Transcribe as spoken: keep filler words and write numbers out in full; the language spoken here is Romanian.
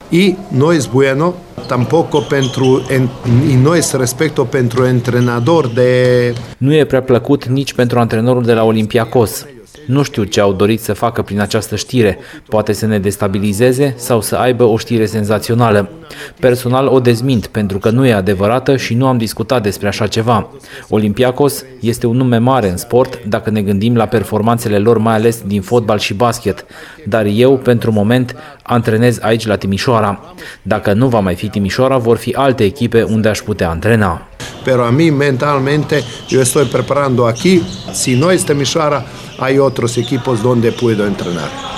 y no es bueno tampoco pentru, y no es respecto pentru entrenador de... Nu e prea plăcut nici pentru antrenorul de la Olympiacos. Nu știu ce au dorit să facă prin această știre, poate să ne destabilizeze sau să aibă o știre senzațională. Personal o dezmint pentru că nu e adevărată și nu am discutat despre așa ceva. Olympiacos este un nume mare în sport dacă ne gândim la performanțele lor, mai ales din fotbal și basket, dar eu, pentru moment, antrenez aici la Timișoara. Dacă nu va mai fi Timișoara, vor fi alte echipe unde aș putea antrena. Pero a mí mentalmente yo estoy preparando aquí, si no es Timișoara, hay otros equipos donde puedo entrenar.